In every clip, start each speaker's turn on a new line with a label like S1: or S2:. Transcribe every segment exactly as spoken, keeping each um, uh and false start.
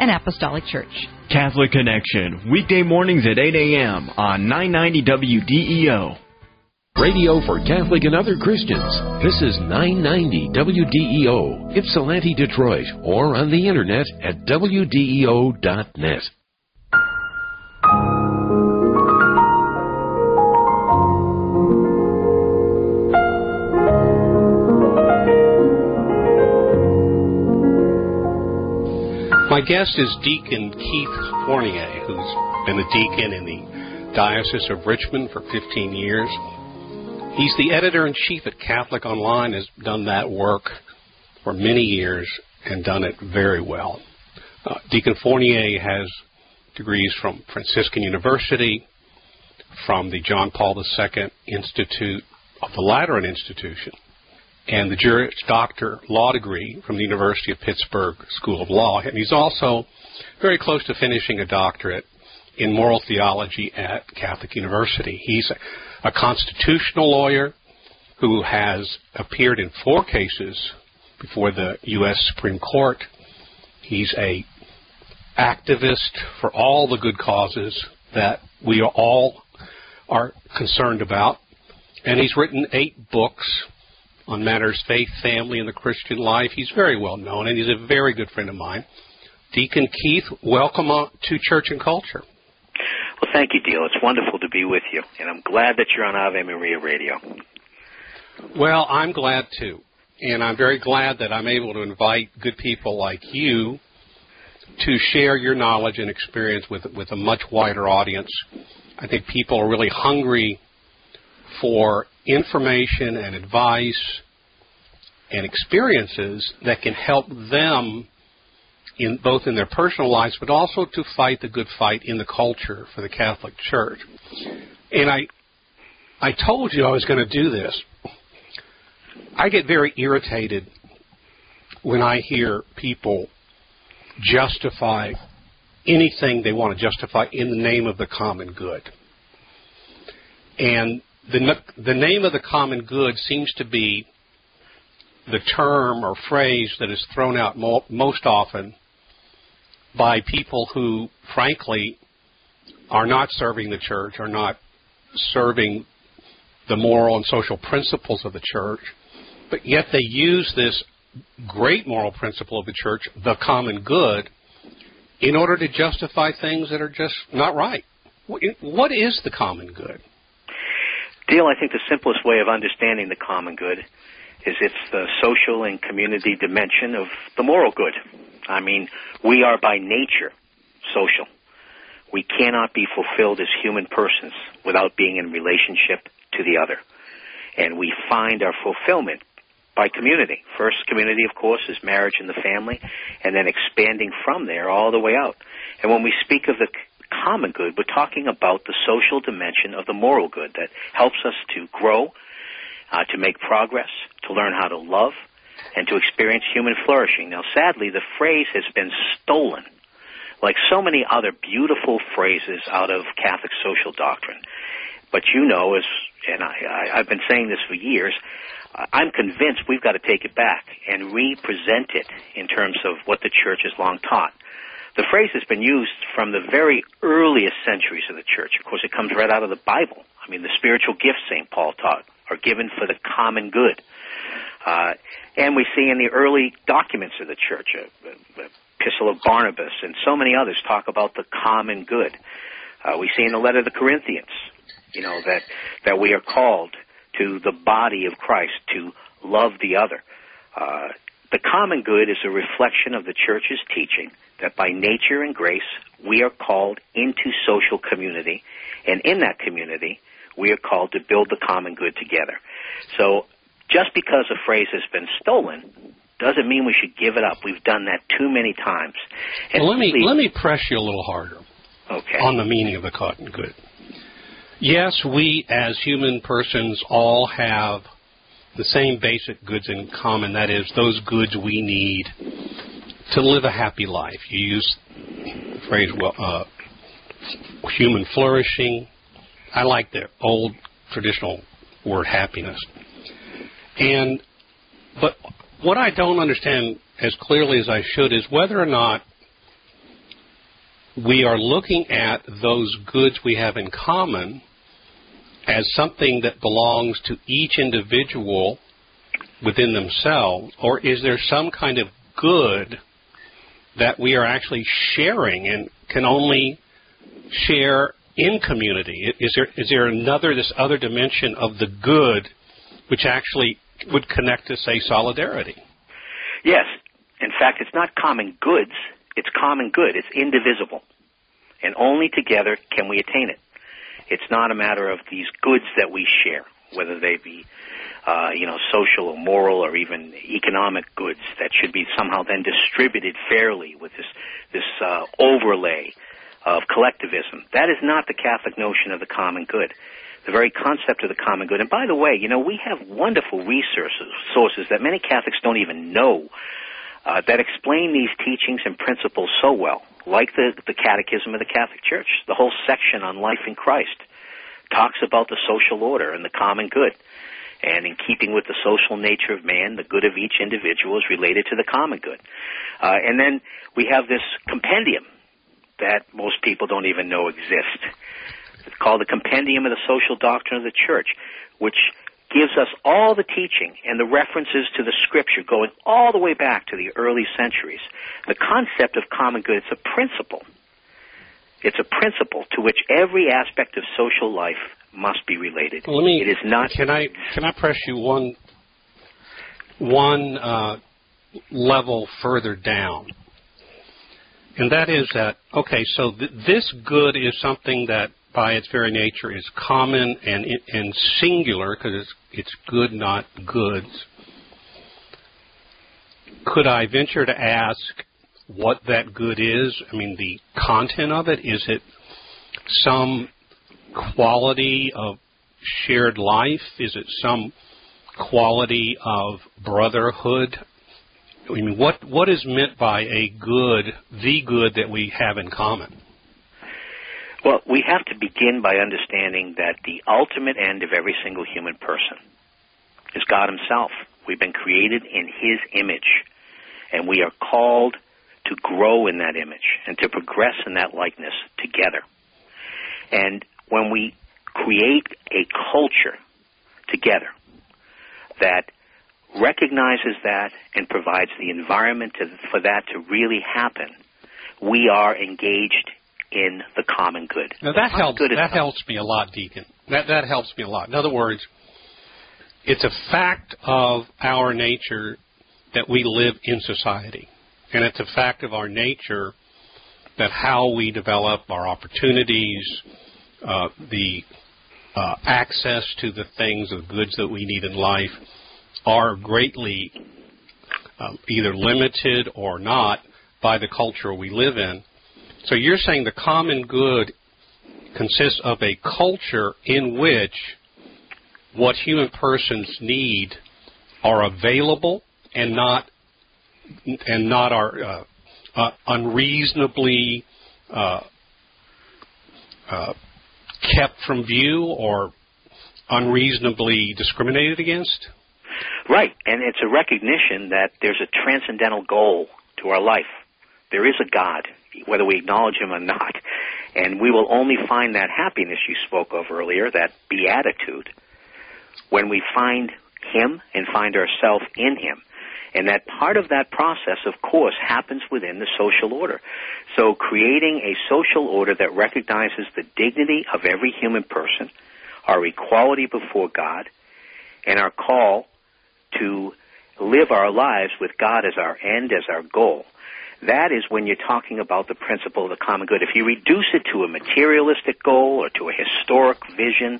S1: and Apostolic Church.
S2: Catholic Connection, weekday mornings at eight a.m. on nine ninety W D E O.
S3: Radio for Catholic and other Christians. This is nine ninety W D E O, Ypsilanti, Detroit, or on the internet at W D E O dot net.
S4: My guest is Deacon Keith Fournier, who's been a deacon in the Diocese of Richmond for fifteen years. He's the editor-in-chief at Catholic Online, has done that work for many years and done it very well. Uh, Deacon Fournier has degrees from Franciscan University, from the John Paul the Second Institute of the Lateran Institution, and the Juris Doctor law degree from the University of Pittsburgh School of Law. And he's also very close to finishing a doctorate in moral theology at Catholic University. He's a a constitutional lawyer who has appeared in four cases before the U S Supreme Court. He's a activist for all the good causes that we all are concerned about. And he's written eight books on matters faith, family, and the Christian life. He's very well known, and he's a very good friend of mine. Deacon Keith, welcome to Church and Culture.
S5: Well, thank you, Dale. It's wonderful to be with you, and I'm glad that you're on Ave Maria Radio.
S4: Well, I'm glad, too, and I'm very glad that I'm able to invite good people like you to share your knowledge and experience with, with a much wider audience. I think people are really hungry for information and advice and experiences that can help them in both in their personal lives, but also to fight the good fight in the culture for the Catholic Church. And I I told you I was going to do this. I get very irritated when I hear people justify anything they want to justify in the name of the common good. And the the name of the common good seems to be the term or phrase that is thrown out mo- most often by people who, frankly, are not serving the church, are not serving the moral and social principles of the church, but yet they use this great moral principle of the church, the common good, in order to justify things that are just not right. What is the common good?
S5: Dale, I think the simplest way of understanding the common good is it's the social and community dimension of the moral good. I mean, we are by nature social. We cannot be fulfilled as human persons without being in relationship to the other. And we find our fulfillment by community. First community, of course, is marriage and the family, and then expanding from there all the way out. And when we speak of the common good, we're talking about the social dimension of the moral good that helps us to grow, uh, to make progress, to learn how to love, and to experience human flourishing. Now, sadly, the phrase has been stolen, like so many other beautiful phrases out of Catholic social doctrine. But you know, as and I, I, I've been saying this for years, I'm convinced we've got to take it back and re-present it in terms of what the Church has long taught. The phrase has been used from the very earliest centuries of the Church. Of course, it comes right out of the Bible. I mean, the spiritual gifts, Saint Paul taught, are given for the common good. Uh, and we see in the early documents of the Church, uh, the Epistle of Barnabas and so many others talk about the common good. Uh, we see in the letter to the Corinthians, you know, that, that we are called to the body of Christ to love the other. Uh, the common good is a reflection of the Church's teaching that by nature and grace we are called into social community, and in that community we are called to build the common good together. So just because a phrase has been stolen doesn't mean we should give it up. We've done that too many times. And
S4: well, let me
S5: please,
S4: let me press you a little harder
S5: okay.
S4: on the meaning of the common good. Yes, we as human persons all have the same basic goods in common, that is, those goods we need to live a happy life. You use the phrase, well, uh, human flourishing. I like the old traditional word happiness. And, but what I don't understand as clearly as I should is whether or not we are looking at those goods we have in common as something that belongs to each individual within themselves, or is there some kind of good that we are actually sharing and can only share in community? Is there is there another, this other dimension of the good which actually would connect to, say, solidarity?
S5: Yes. In fact, it's not common goods. It's common good. It's indivisible. And only together can we attain it. It's not a matter of these goods that we share, whether they be, uh, you know, social or moral or even economic goods that should be somehow then distributed fairly with this, this uh, overlay of collectivism. That is not the Catholic notion of the common good. The very concept of the common good. And by the way, you know, we have wonderful resources, sources that many Catholics don't even know uh, that explain these teachings and principles so well, like the, the Catechism of the Catholic Church. The whole section on life in Christ talks about the social order and the common good. And in keeping with the social nature of man, the good of each individual is related to the common good. Uh, and then we have this compendium that most people don't even know exists. It's called the Compendium of the Social Doctrine of the Church, which gives us all the teaching and the references to the Scripture going all the way back to the early centuries. The concept of common good, it's a principle. It's a principle to which every aspect of social life must be related.
S4: Well, let me,
S5: it is not.
S4: Can I can I press you one one uh, level further down? And that is that, okay, so th- this good is something that by its very nature is common and and singular, because it's, it's good, not goods. Could I venture to ask what that good is? I mean, the content of it, is it some quality of shared life? Is it some quality of brotherhood? I mean, what what is meant by a good, the good that we have in common?
S5: Well, we have to begin by understanding that the ultimate end of every single human person is God himself. We've been created in his image, and we are called to grow in that image and to progress in that likeness together. And when we create a culture together that recognizes that and provides the environment to, for that to really happen, we are engaged in the common good.
S4: Now that
S5: Common
S4: helps.
S5: good is
S4: That
S5: common.
S4: helps me a lot, Deacon. That that helps me a lot. In other words, it's a fact of our nature that we live in society, and it's a fact of our nature that how we develop our opportunities, uh, the uh, access to the things, the goods that we need in life, are greatly um, either limited or not by the culture we live in. So you're saying the common good consists of a culture in which what human persons need are available and not and not are uh, uh, unreasonably uh, uh, kept from view or unreasonably discriminated against?
S5: Right, and it's a recognition that there's a transcendental goal to our life. There is a God, whether we acknowledge him or not, and we will only find that happiness you spoke of earlier, that beatitude, when we find him and find ourselves in him. And that part of that process, of course, happens within the social order. So creating a social order that recognizes the dignity of every human person, our equality before God, and our call to live our lives with God as our end, as our goal. That is when you're talking about the principle of the common good. If you reduce it to a materialistic goal or to a historic vision,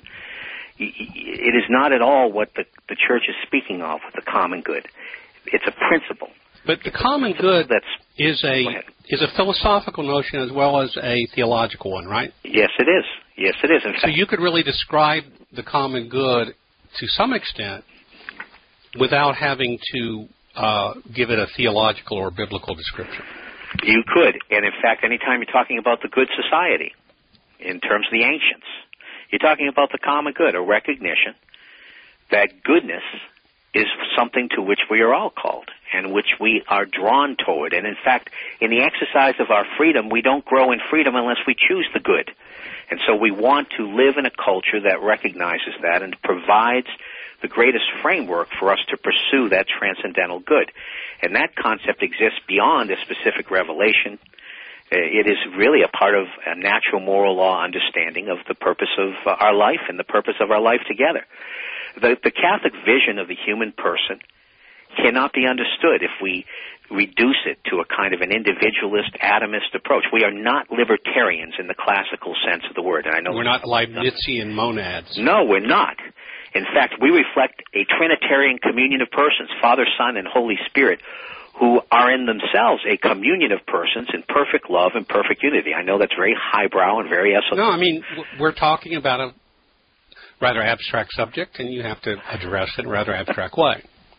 S5: it is not at all what the, the church is speaking of with the common good. It's a principle.
S4: But the common good
S5: That's,
S4: is a is a philosophical notion as well as a theological one, right?
S5: Yes, it is. Yes, it is. In
S4: So
S5: fact,
S4: you could really describe the common good to some extent without having to uh, give it a theological or biblical description.
S5: you could. And in fact, anytime you're talking about the good society, in terms of the ancients, you're talking about the common good, a recognition that goodness is something to which we are all called and which we are drawn toward. And in fact, in the exercise of our freedom, we don't grow in freedom unless we choose the good. And so we want to live in a culture that recognizes that and provides the greatest framework for us to pursue that transcendental good. And that concept exists beyond a specific revelation. It is really a part of a natural moral law understanding of the purpose of our life and the purpose of our life together. The, the Catholic vision of the human person cannot be understood if we reduce it to a kind of an individualist, atomist approach. We are not libertarians in the classical sense of the word. And I know
S4: we're not Leibnizian monads.
S5: No, we're not. In fact, we reflect a Trinitarian communion of persons, Father, Son, and Holy Spirit, who are in themselves a communion of persons in perfect love and perfect unity. I know that's very highbrow and very esoteric.
S4: No, I mean, we're talking about a rather abstract subject, and you have to address it in a rather abstract way.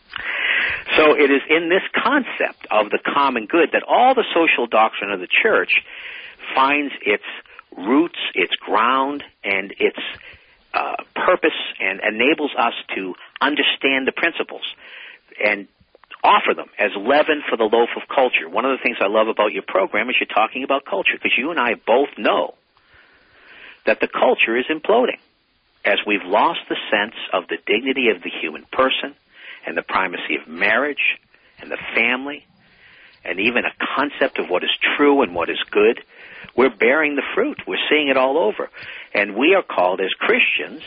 S5: So it is in this concept of the common good that all the social doctrine of the Church finds its roots, its ground, and its uh, purpose, and enables us to understand the principles and offer them as leaven for the loaf of culture. One of the things I love about your program is you're talking about culture, because you and I both know that the culture is imploding as we've lost the sense of the dignity of the human person and the primacy of marriage and the family and even a concept of what is true and what is good. We're bearing the fruit. We're seeing it all over. And we are called as Christians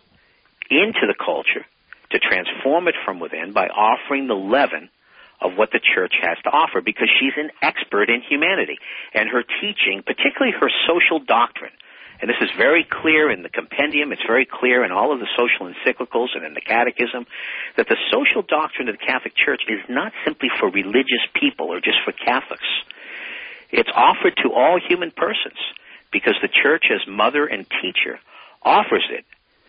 S5: into the culture to transform it from within by offering the leaven of what the Church has to offer, because she's an expert in humanity. And her teaching, particularly her social doctrine, and this is very clear in the compendium, it's very clear in all of the social encyclicals and in the catechism, that the social doctrine of the Catholic Church is not simply for religious people or just for Catholics. It's offered to all human persons because the Church as mother and teacher offers it.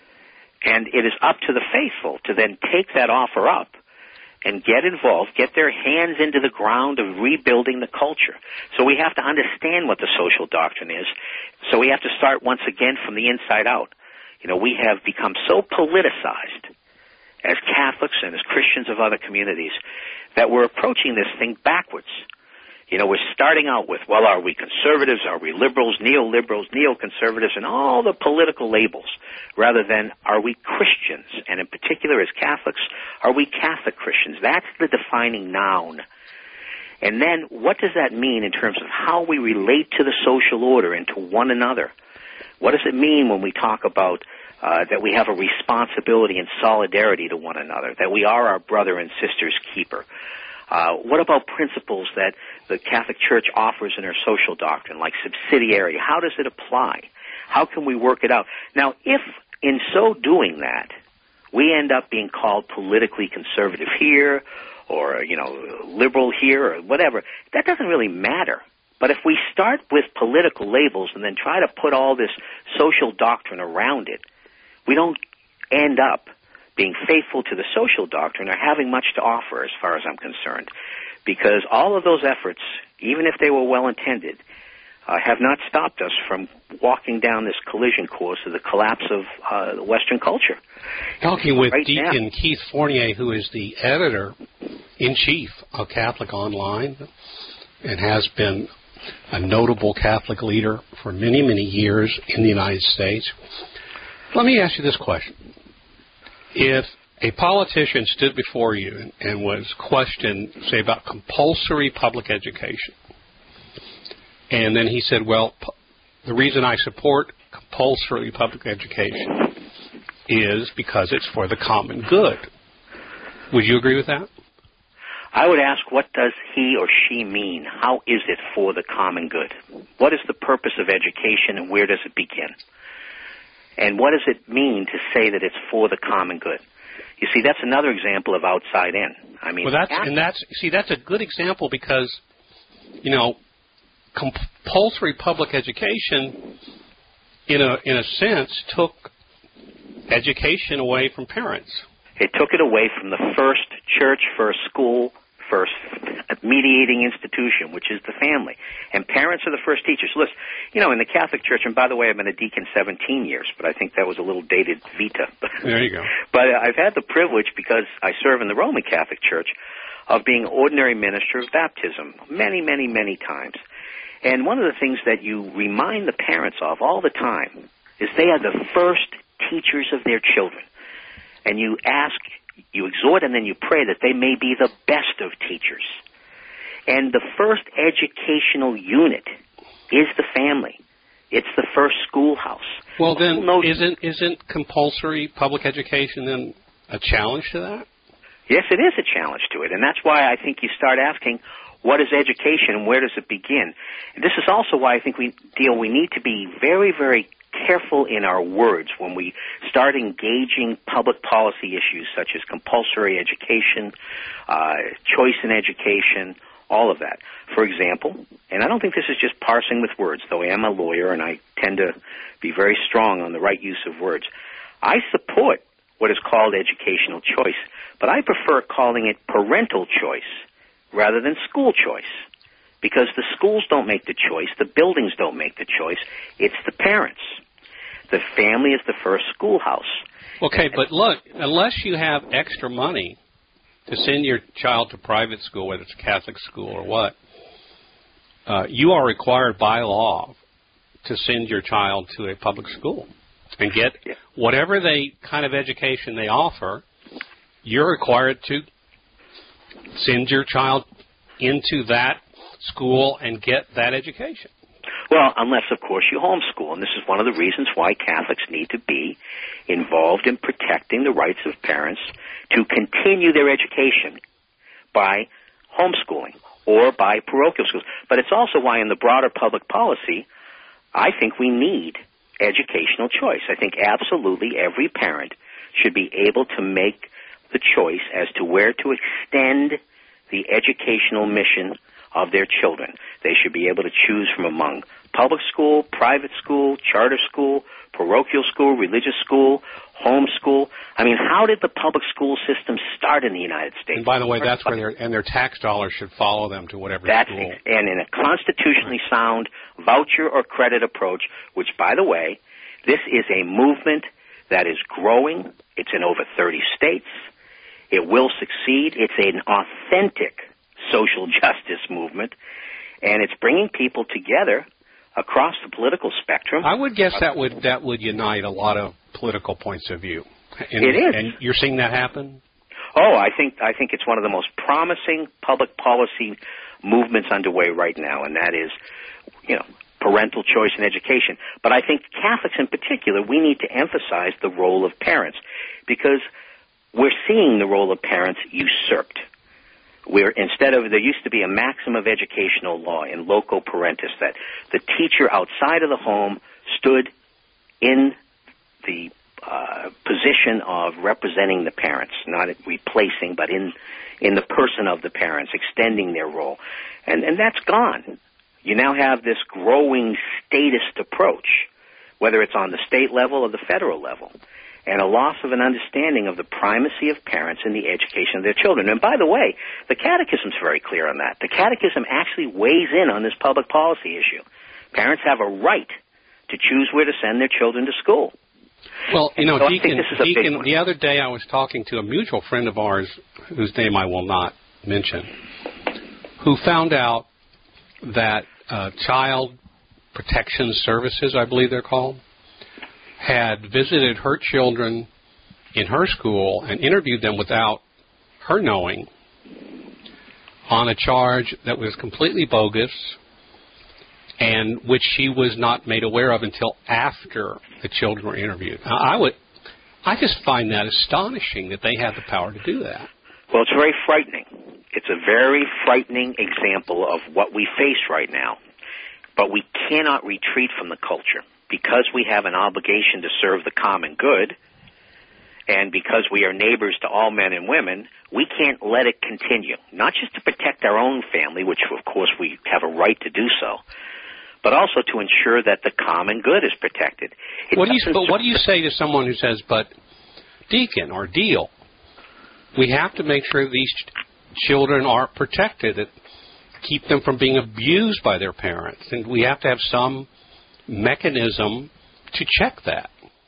S5: And it is up to the faithful to then take that offer up and get involved, get their hands into the ground of rebuilding the culture. So we have to understand what the social doctrine is. So we have to start once again from the inside out. You know, we have become so politicized as Catholics and as Christians of other communities that we're approaching this thing backwards. You know, we're starting out with, well, are we conservatives, are we liberals, neoliberals, neoconservatives, and all the political labels, rather than are we Christians, and in particular as Catholics, are we Catholic Christians? That's the defining noun. And then what does that mean in terms of how we relate to the social order and to one another? What does it mean when we talk about uh, that we have a responsibility and solidarity to one another, that we are our brother and sister's keeper? Uh, what about principles that the Catholic Church offers in her social doctrine, like subsidiarity? How does it apply? How can we work it out? Now, if in so doing that, we end up being called politically conservative here, or, you know, liberal here, or whatever, that doesn't really matter. But if we start with political labels and then try to put all this social doctrine around it, we don't end up being faithful to the social doctrine or having much to offer as far as I'm concerned. Because all of those efforts, even if they were well-intended, uh, have not stopped us from walking down this collision course of the collapse of uh, Western culture.
S4: Talking with
S5: right
S4: Deacon
S5: now.
S4: Keith Fournier, who is the editor-in-chief of Catholic Online and has been a notable Catholic leader for many, many years in the United States. Let me ask you this question. If a politician stood before you and, and was questioned, say, about compulsory public education, and then he said, well, p- the reason I support compulsory public education is because it's for the common good, would you agree with that?
S5: I would ask, what does he or she mean? How is it for the common good? What is the purpose of education, and where does it begin? And what does it mean to say that it's for the common good? You see, that's another example of outside in. I mean,
S4: well, that's and that's see, that's a good example because, you know, compulsory public education, in a in a sense, took education away from parents.
S5: It took it away from the first church, first school, first mediating institution, which is the family. And parents are the first teachers. Listen, you know, in the Catholic Church, and by the way, I've been a deacon seventeen years, but I think that was a little dated vita.
S4: There you go.
S5: But I've had the privilege, because I serve in the Roman Catholic Church, of being ordinary minister of baptism many, many, many times. And one of the things that you remind the parents of all the time is they are the first teachers of their children. And you ask, you exhort, and then you pray that they may be the best of teachers. And the first educational unit is the family. It's the first schoolhouse.
S4: Well, then, isn't isn't compulsory public education then a challenge to that?
S5: Yes, it is a challenge to it, and that's why I think you start asking, what is education and where does it begin? This is also why I think we deal. We need to be very, very careful in our words when we start engaging public policy issues such as compulsory education, uh, choice in education, all of that. For example, and I don't think this is just parsing with words, though I am a lawyer and I tend to be very strong on the right use of words. I support what is called educational choice, but I prefer calling it parental choice rather than school choice, because the schools don't make the choice, the buildings don't make the choice, it's the parents. The family is the first schoolhouse.
S4: Okay, but look, unless you have extra money to send your child to private school, whether it's a Catholic school or what, uh, you are required by law to send your child to a public school and get
S5: yeah.
S4: whatever they kind of education they offer. You're required to send your child into that school and get that education.
S5: Well, unless, of course, you homeschool, and this is one of the reasons why Catholics need to be involved in protecting the rights of parents to continue their education by homeschooling or by parochial schools. But it's also why in the broader public policy, I think we need educational choice. I think absolutely every parent should be able to make the choice as to where to extend the educational mission of their children. They should be able to choose from among public school, private school, charter school, parochial school, religious school, home school. I mean, how did the public school system start in the United States?
S4: And by the way, that's where their and their tax dollars should follow them to whatever
S5: that's
S4: school.
S5: And in a constitutionally sound voucher or credit approach, which, by the way, this is a movement that is growing. It's in over thirty states. It will succeed. It's an authentic social justice movement, and it's bringing people together across the political spectrum.
S4: I would guess that would that would unite a lot of political points of view. And,
S5: it is.
S4: And you're seeing that happen?
S5: Oh, I think I think it's one of the most promising public policy movements underway right now, and that is, you know, parental choice in education. But I think Catholics in particular, we need to emphasize the role of parents, because we're seeing the role of parents usurped. Where instead of, there used to be a maxim of educational law in loco parentis, that the teacher outside of the home stood in the uh, position of representing the parents, not replacing, but in in the person of the parents, extending their role. And, and that's gone. You now have this growing statist approach, whether it's on the state level or the federal level, and a loss of an understanding of the primacy of parents in the education of their children. And by the way, the Catechism's very clear on that. The Catechism actually weighs in on this public policy issue. Parents have a right to choose where to send their children to school.
S4: Well, you know,
S5: so
S4: Deacon, Deacon the other day I was talking to a mutual friend of ours, whose name I will not mention, who found out that uh, Child Protection Services, I believe they're called, had visited her children in her school and interviewed them without her knowing on a charge that was completely bogus and which she was not made aware of until after the children were interviewed. Now, I would, I just find that astonishing that they have the power to do that.
S5: Well, it's very frightening. It's a very frightening example of what we face right now. But we cannot retreat from the culture. Because we have an obligation to serve the common good, and because we are neighbors to all men and women, we can't let it continue. Not just to protect our own family, which of course we have a right to do so, but also to ensure that the common good is protected. It
S4: what do you, but what do you say to someone who says, but Deacon or Deal, we have to make sure these children are protected, that keep them from being abused by their parents. And we have to have some mechanism to check that.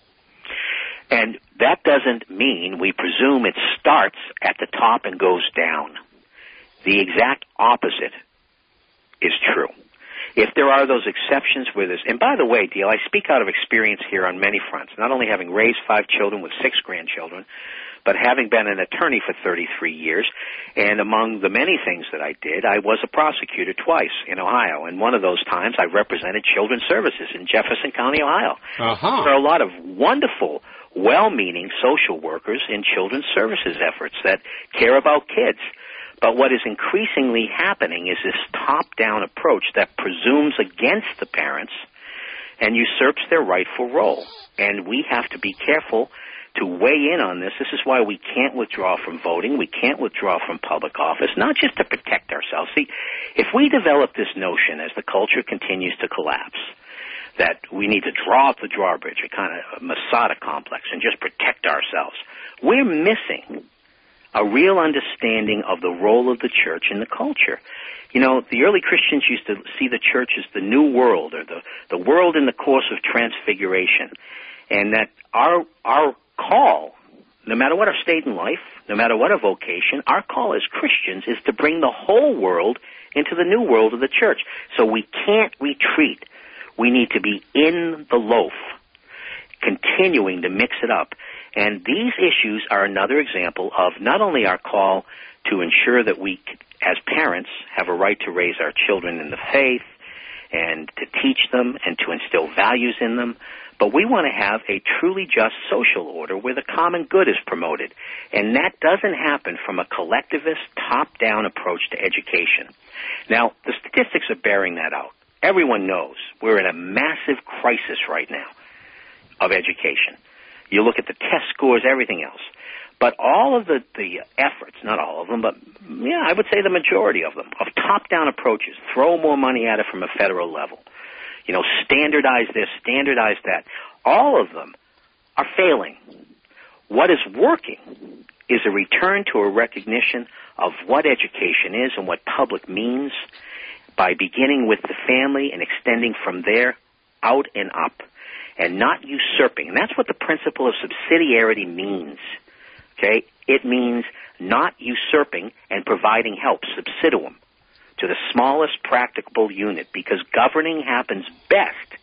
S5: And that doesn't mean we presume it starts at the top and goes down. The exact opposite is true. If there are those exceptions where there's, and by the way, Dale, I speak out of experience here on many fronts, not only having raised five children with six grandchildren, but having been an attorney for thirty-three years, and among the many things that I did, I was a prosecutor twice in Ohio, and one of those times I represented Children's Services in Jefferson County, Ohio.
S4: Uh-huh.
S5: There are a lot of wonderful, well-meaning social workers in children's services efforts that care about kids. But what is increasingly happening is this top-down approach that presumes against the parents and usurps their rightful role. And we have to be careful to weigh in on this. This is why we can't withdraw from voting. We can't withdraw from public office, not just to protect ourselves. See, if we develop this notion as the culture continues to collapse, that we need to draw up the drawbridge, a kind of Masada complex, and just protect ourselves, we're missing a real understanding of the role of the church in the culture. You know, the early Christians used to see the church as the new world, or the, the world in the course of transfiguration, and that our our call, no matter what our state in life, no matter what our vocation, our call as Christians is to bring the whole world into the new world of the church. So we can't retreat. We need to be in the loaf, continuing to mix it up. And these issues are another example of not only our call to ensure that we, as parents, have a right to raise our children in the faith and to teach them and to instill values in them, but we want to have a truly just social order where the common good is promoted. And that doesn't happen from a collectivist, top-down approach to education. Now, the statistics are bearing that out. Everyone knows we're in a massive crisis right now of education. You look at the test scores, everything else. But all of the, the efforts, not all of them, but yeah, I would say the majority of them, of top-down approaches, throw more money at it from a federal level, you know, standardize this, standardize that, all of them are failing. What is working is a return to a recognition of what education is and what public means by beginning with the family and extending from there out and up, and not usurping. And that's what the principle of subsidiarity means. Okay? It means not usurping and providing help, subsidium, to the smallest practicable unit, because governing happens best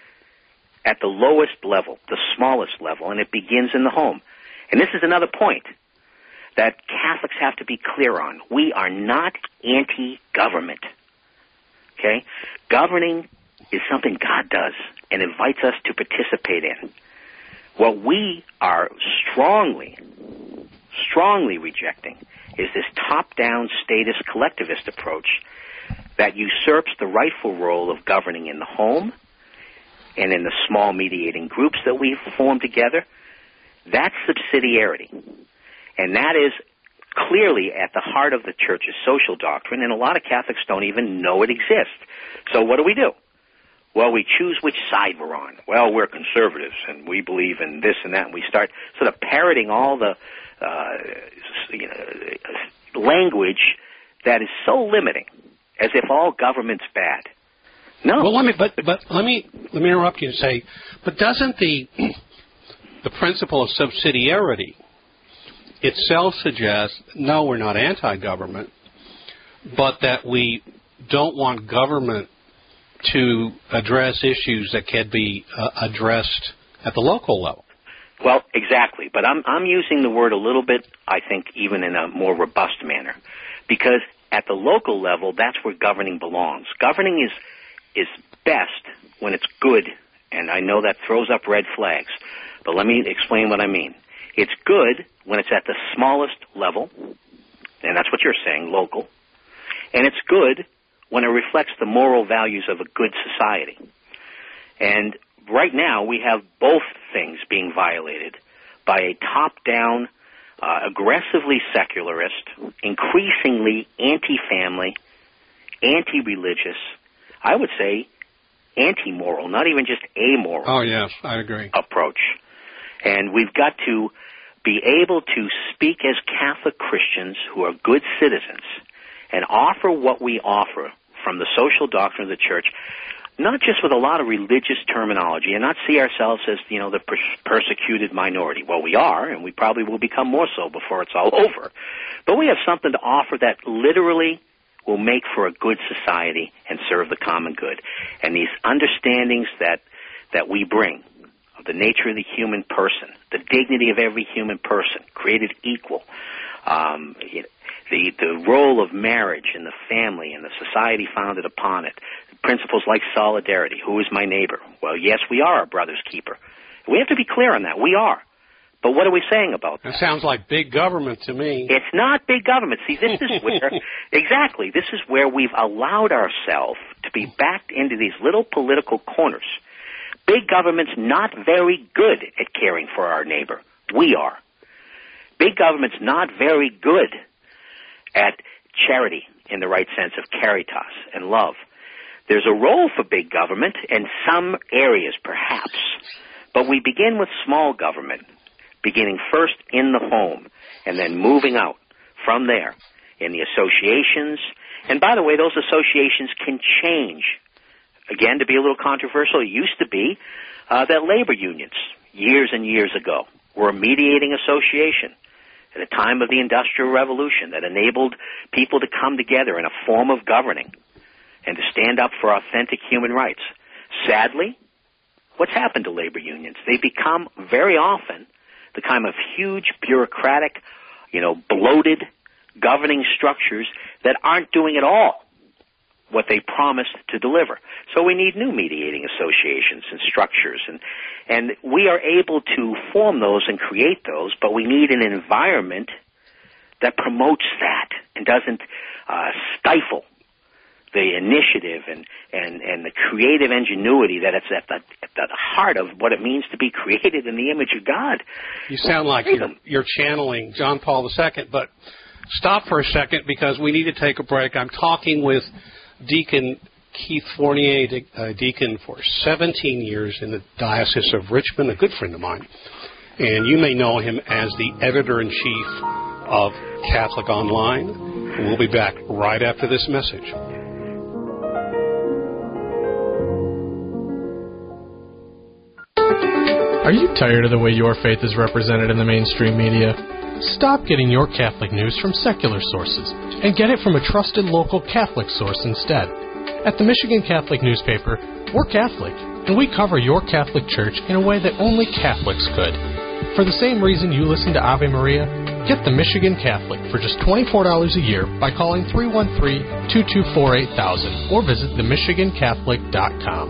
S5: at the lowest level, the smallest level, and it begins in the home. And this is another point that Catholics have to be clear on. We are not anti-government. Okay? Governing is something God does and invites us to participate in. What we are strongly, strongly rejecting is this top-down status collectivist approach that usurps the rightful role of governing in the home and in the small mediating groups that we form together. That's subsidiarity. And that is clearly at the heart of the Church's social doctrine, and a lot of Catholics don't even know it exists. So what do we do? Well, we choose which side we're on. Well, we're conservatives, and we believe in this and that, and we start sort of parroting all the uh, you know, language that is so limiting, as if all government's bad. No.
S4: Well, let me, but but let me let me interrupt you and say, but doesn't the the principle of subsidiarity itself suggest, no, we're not anti-government, but that we don't want government to address issues that can be uh, addressed at the local level?
S5: Well, exactly. But I'm I'm using the word a little bit, I think, even in a more robust manner, because at the local level, that's where governing belongs. Governing is is best when it's good, and I know that throws up red flags, but let me explain what I mean. It's good when it's at the smallest level, and that's what you're saying, local, and it's good when it reflects the moral values of a good society. And right now, we have both things being violated by a top-down, uh, aggressively secularist, increasingly anti-family, anti-religious, I would say anti-moral, not even just amoral.
S4: Oh, yes, I agree.
S5: Approach. And we've got to be able to speak as Catholic Christians who are good citizens and offer what we offer from the social doctrine of the Church, not just with a lot of religious terminology, and not see ourselves as, you know, the per- persecuted minority. Well, we are, and we probably will become more so before it's all over. But we have something to offer that literally will make for a good society and serve the common good. And these understandings that, that we bring of the nature of the human person, the dignity of every human person, created equal, um, the, the role of marriage in the family and the society founded upon it, principles like solidarity. Who is my neighbor? Well, yes, we are our brother's keeper. We have to be clear on that. We are. But what are we saying about that?
S4: That sounds like big government to me.
S5: It's not big government. See, this is where, exactly, this is where we've allowed ourselves to be backed into these little political corners. Big government's not very good at caring for our neighbor. We are. Big government's not very good at charity in the right sense of caritas and love. There's a role for big government in some areas, perhaps, but we begin with small government, beginning first in the home and then moving out from there in the associations. And by the way, those associations can change. Again, to be a little controversial, it used to be uh, that labor unions years and years ago were a mediating association at a time of the Industrial Revolution that enabled people to come together in a form of governing and to stand up for authentic human rights. Sadly, what's happened to labor unions? They become very often the kind of huge bureaucratic, you know, bloated governing structures that aren't doing at all what they promised to deliver. So we need new mediating associations and structures, and and we are able to form those and create those, but we need an environment that promotes that and doesn't uh, stifle the initiative and, and, and the creative ingenuity that it's at the, at the heart of what it means to be created in the image of God.
S4: You sound like you're, you're channeling John Paul the Second, but stop for a second because we need to take a break. I'm talking with Deacon Keith Fournier, uh, deacon for seventeen years in the Diocese of Richmond, a good friend of mine. And you may know him as the editor-in-chief of Catholic Online. We'll be back right after this message.
S1: Are you tired of the way your faith is represented in the mainstream media? Stop getting your Catholic news from secular sources and get it from a trusted local Catholic source instead. At the Michigan Catholic newspaper, we're Catholic, and we cover your Catholic Church in a way that only Catholics could. For the same reason you listen to Ave Maria, get the Michigan Catholic for just twenty-four dollars a year by calling three one three, two two four, eight thousand or visit the michigan catholic dot com.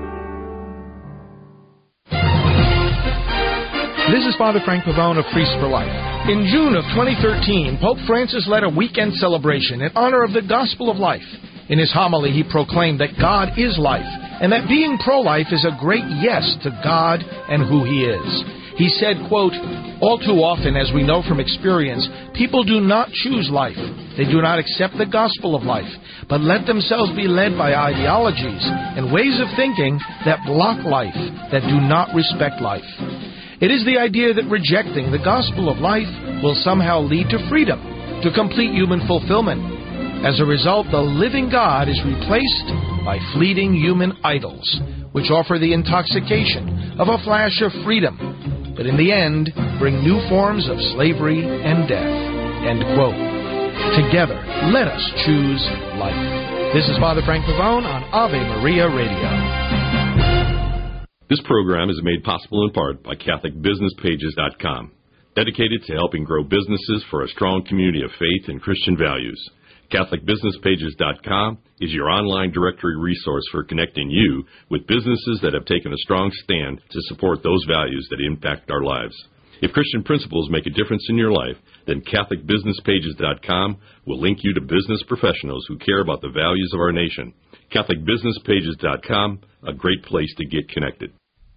S6: This is Father Frank Pavone of Priests for Life. In June of twenty thirteen, Pope Francis led a weekend celebration in honor of the Gospel of Life. In his homily, he proclaimed that God is life, and that being pro-life is a great yes to God and who He is. He said, quote, "All too often, as we know from experience, people do not choose life. They do not accept the gospel of life, but let themselves be led by ideologies and ways of thinking that block life, that do not respect life. It is the idea that rejecting the gospel of life will somehow lead to freedom, to complete human fulfillment. As a result, the living God is replaced by fleeting human idols, which offer the intoxication of a flash of freedom, but in the end bring new forms of slavery and death." End quote. Together, let us choose life. This is Father Frank Pavone on Ave Maria Radio.
S7: This program is made possible in part by Catholic Business Pages dot com, dedicated to helping grow businesses for a strong community of faith and Christian values. Catholic Business Pages dot com is your online directory resource for connecting you with businesses that have taken a strong stand to support those values that impact our lives. If Christian principles make a difference in your life, then Catholic Business Pages dot com will link you to business professionals who care about the values of our nation. Catholic Business Pages dot com, a great place to get connected.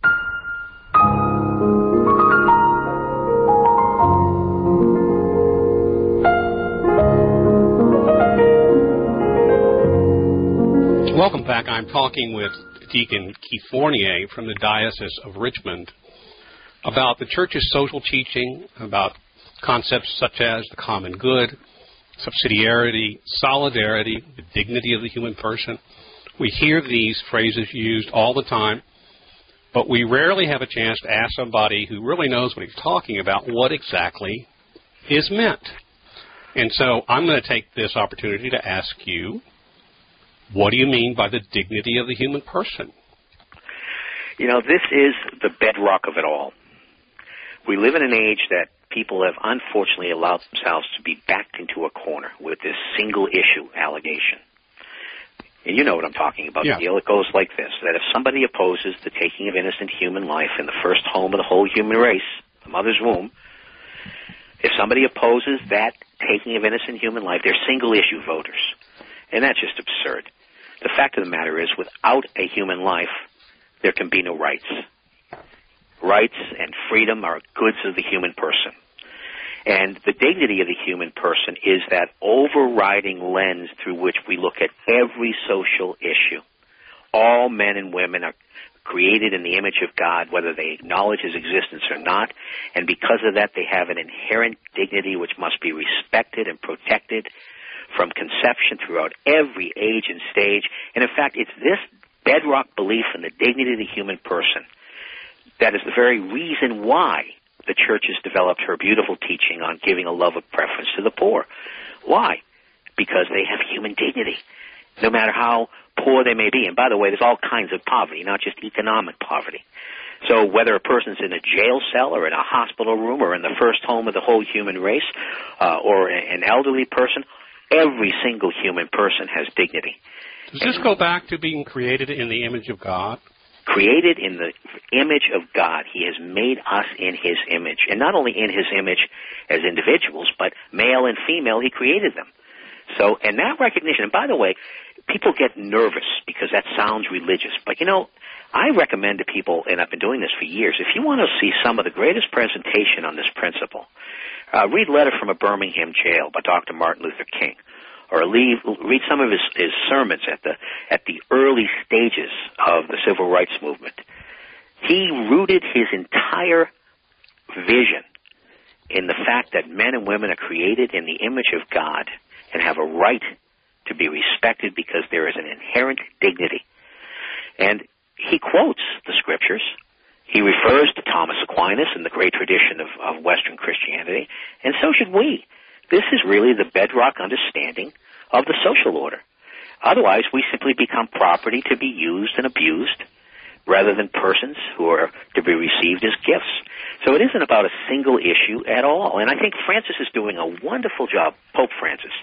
S4: Welcome back. I'm talking with Deacon Keith Fournier from the Diocese of Richmond. about the church's social teaching, about concepts such as the common good, subsidiarity, solidarity, the dignity of the human person. We hear these phrases used all the time, but we rarely have a chance to ask somebody who really knows what he's talking about what exactly is meant. And so I'm going to take this opportunity to ask you, what do you mean by the dignity of the human person?
S5: You know, this is the bedrock of it all. We live in an age that people have unfortunately allowed themselves to be backed into a corner with this single-issue allegation. And you know what I'm talking about.
S4: Yeah.
S5: The deal, it goes like this, that if somebody opposes the taking of innocent human life in the first home of the whole human race, the mother's womb, if somebody opposes that taking of innocent human life, they're single-issue voters. And that's just absurd. The fact of the matter is, without a human life, there can be no rights. Rights and freedom are goods of the human person. And the dignity of the human person is that overriding lens through which we look at every social issue. All men and women are created in the image of God, whether they acknowledge his existence or not, and because of that they have an inherent dignity which must be respected and protected from conception throughout every age and stage. And in fact, it's this bedrock belief in the dignity of the human person that is the very reason why the church has developed her beautiful teaching on giving a love of preference to the poor. Why? Because they have human dignity, no matter how poor they may be. And by the way, there's all kinds of poverty, not just economic poverty. So whether a person's in a jail cell or in a hospital room or in the first home of the whole human race uh, or an elderly person, every single human person has dignity.
S4: Does this go back to being created in the image of God?
S5: Created in the image of God. He has made us in his image. And not only in his image as individuals, but male and female, he created them. So, and that recognition, and by the way, people get nervous because that sounds religious. But, you know, I recommend to people, and I've been doing this for years, if you want to see some of the greatest presentation on this principle, uh, read Letter from a Birmingham Jail by Doctor Martin Luther King. Or leave, read some of his, his sermons at the at the early stages of the civil rights movement. He rooted his entire vision in the fact that men and women are created in the image of God and have a right to be respected because there is an inherent dignity. And he quotes the scriptures. He refers to Thomas Aquinas and the great tradition of, of Western Christianity, and so should we. This is really the bedrock understanding of the social order. Otherwise, we simply become property to be used and abused rather than persons who are to be received as gifts. So it isn't about a single issue at all. And I think Francis is doing a wonderful job, Pope Francis,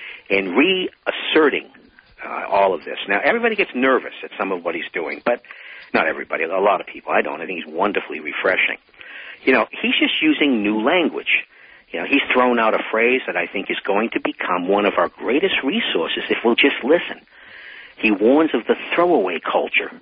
S5: in reasserting uh, all of this. Now, everybody gets nervous at some of what he's doing, but not everybody, a lot of people. I don't. I think he's wonderfully refreshing. You know, he's just using new language. You know, he's thrown out a phrase that I think is going to become one of our greatest resources if we'll just listen. He warns of the throwaway culture.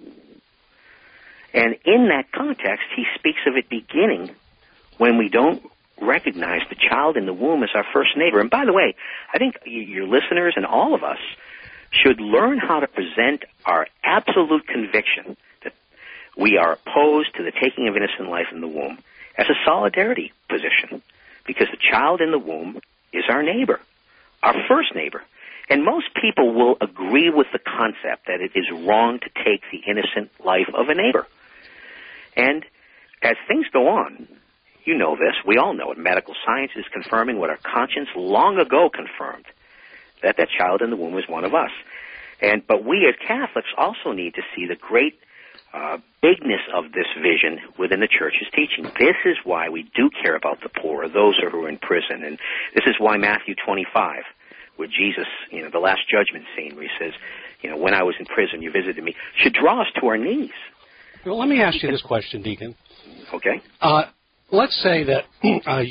S5: And in that context, he speaks of it beginning when we don't recognize the child in the womb as our first neighbor. And by the way, I think your listeners and all of us should learn how to present our absolute conviction that we are opposed to the taking of innocent life in the womb as a solidarity position. Because the child in the womb is our neighbor, our first neighbor. And most people will agree with the concept that it is wrong to take the innocent life of a neighbor. And as things go on, you know this, we all know it, medical science is confirming what our conscience long ago confirmed, that that child in the womb is one of us. And but we as Catholics also need to see the great Uh, bigness of this vision within the church's teaching. This is why we do care about the poor, those who are in prison, and this is why Matthew twenty-five, where Jesus, you know, the Last Judgment scene, where he says, you know, when I was in prison, you visited me, should draw us to our knees.
S4: Well, let me ask you this question, Deacon.
S5: Okay.
S4: Uh, let's say that a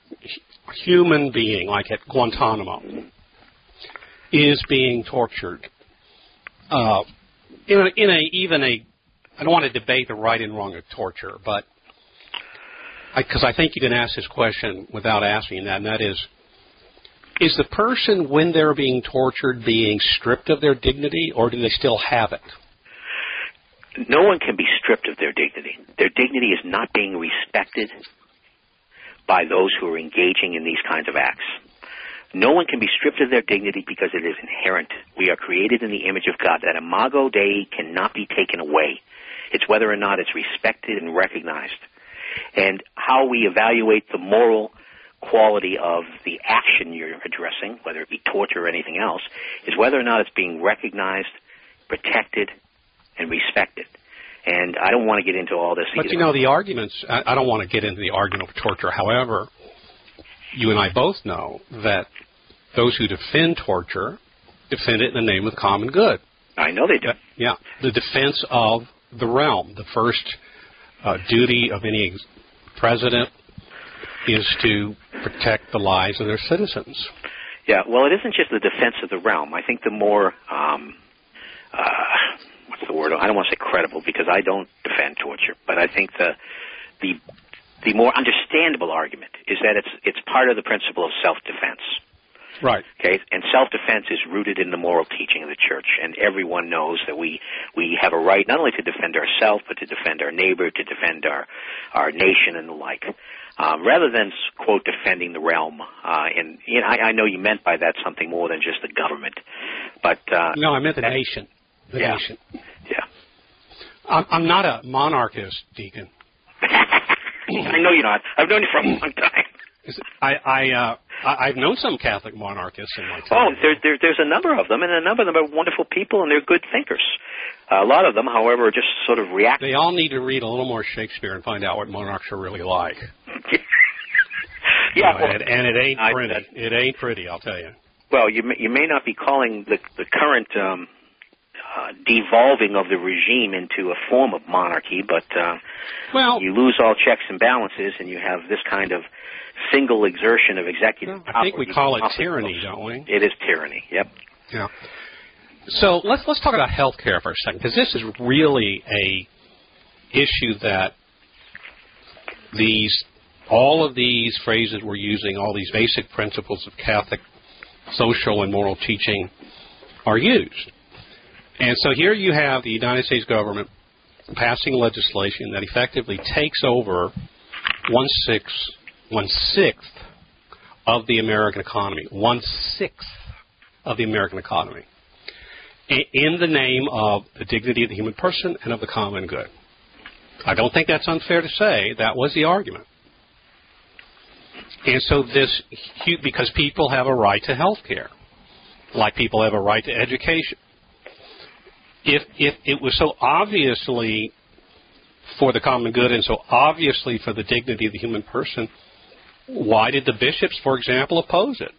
S4: human being, like at Guantanamo, is being tortured. Uh, in a, in a even a I don't want to debate the right and wrong of torture, but because I, I think you can ask this question without asking that, and that is, is the person, when they're being tortured, being stripped of their dignity, or do they still have it?
S5: no one can be stripped of their dignity. Their dignity is not being respected by those who are engaging in these kinds of acts. No one can be stripped of their dignity because it is inherent. We are created in the image of God. That imago Dei cannot be taken away. It's whether or not it's respected and recognized. And how we evaluate the moral quality of the action you're addressing, whether it be torture or anything else, is whether or not it's being recognized, protected, and respected. And I don't want to get into all this
S4: But,
S5: either.
S4: you know, the arguments, I, I don't want to get into the argument of torture. However, you and I both know that those who defend torture defend it in the name of the common good.
S5: I know they do.
S4: Yeah. The defense of the realm. The first uh, duty of any president is to protect the lives of their citizens.
S5: Yeah, well, it isn't just the defense of the realm. I think the more, um, uh, what's the word? I don't want to say credible because I don't defend torture, but I think the the the more understandable argument is that it's it's part of the principle of self-defense.
S4: Right.
S5: Okay, and self-defense is rooted in the moral teaching of the church, and everyone knows that we we have a right not only to defend ourselves, but to defend our neighbor, to defend our our nation, and the like. Um, rather than quote defending the realm, uh, and you know, I, I know you meant by that something more than just the government, but uh,
S4: no, I meant the
S5: that,
S4: nation. The
S5: yeah,
S4: nation.
S5: Yeah.
S4: I'm, I'm not a monarchist, Deacon.
S5: I know you're not. I've known you for a long time.
S4: I, I, uh, I, I've known some Catholic monarchists in my time.
S5: Oh, there, there, there's a number of them, and a number of them are wonderful people, and they're good thinkers. Uh, a lot of them, however, are just sort of react.
S4: They all need to read a little more Shakespeare and find out what monarchs are really like.
S5: yeah,
S4: you know,
S5: well,
S4: and, and it ain't
S5: I,
S4: pretty. It ain't pretty, I'll tell you.
S5: Well, you may, you may not be calling the the current um, uh, devolving of the regime into a form of monarchy, but uh,
S4: well,
S5: you lose all checks and balances, and you have this kind of single exertion of executive power.
S4: I think we call it tyranny, don't we?
S5: It is tyranny. Yep.
S4: Yeah. So let's let's talk about health care for a second, because this is really a issue that these all of these phrases we're using, all these basic principles of Catholic social and moral teaching are used. And so here you have the United States government passing legislation that effectively takes over one sixth one sixth of the American economy, one sixth of the American economy, in the name of the dignity of the human person and of the common good. I don't think that's unfair to say. That was the argument. And so this, because people have a right to health care, like people have a right to education. If, if it was so obviously for the common good and so obviously for the dignity of the human person, why did the bishops, for example, oppose it?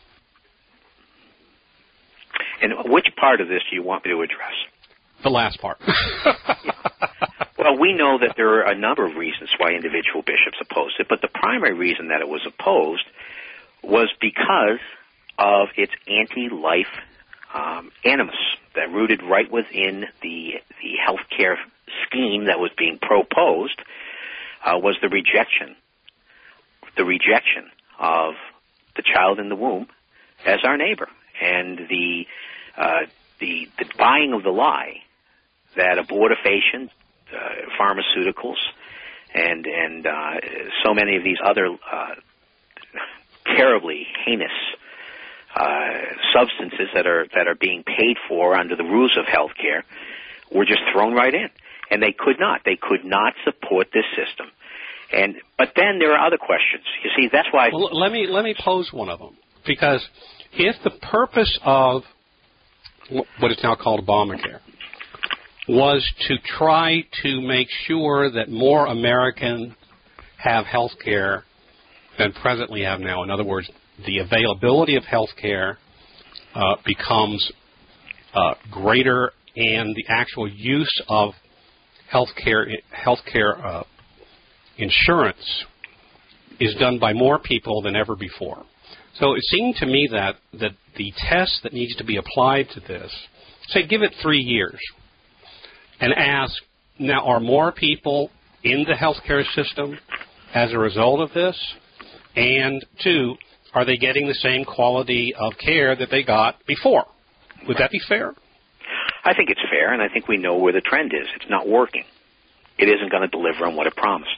S5: And which part of this do you want me to address?
S4: The last part.
S5: Well, we know that there are a number of reasons why individual bishops opposed it, but the primary reason that it was opposed was because of its anti-life um, animus that rooted right within the the healthcare scheme that was being proposed uh, was the rejection, the rejection of the child in the womb as our neighbor, and the uh, the the buying of the lie that abortifacient, uh, pharmaceuticals, and and uh, so many of these other uh, terribly heinous uh, substances that are that are being paid for under the rules of healthcare were just thrown right in, and they could not. They could not support this system. And but then there are other questions. You see, that's why.
S4: Well, let me let me pose one of them, because if the purpose of what is now called Obamacare was to try to make sure that more Americans have health care than presently have now. In other words, the availability of health care uh, becomes uh, greater, and the actual use of health care, health care uh, insurance is done by more people than ever before. So it seemed to me that, that the test that needs to be applied to this, say give it three years, and ask, now are more people in the healthcare system as a result of this? And two, are they getting the same quality of care that they got before? Would that be fair?
S5: I think it's fair, and I think we know where the trend is. It's not working. It isn't going to deliver on what it promised.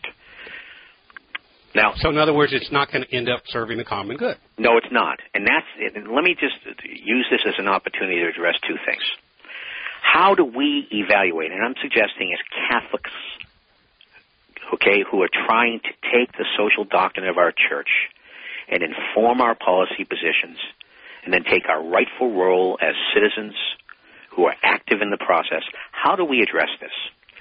S5: Now,
S4: so in other words, it's not going to end up serving the common good.
S5: No, it's not. And that's it. And let me just use this as an opportunity to address two things. How do we evaluate? And I'm suggesting as Catholics, okay, who are trying to take the social doctrine of our church and inform our policy positions, and then take our rightful role as citizens who are active in the process, how do we address this?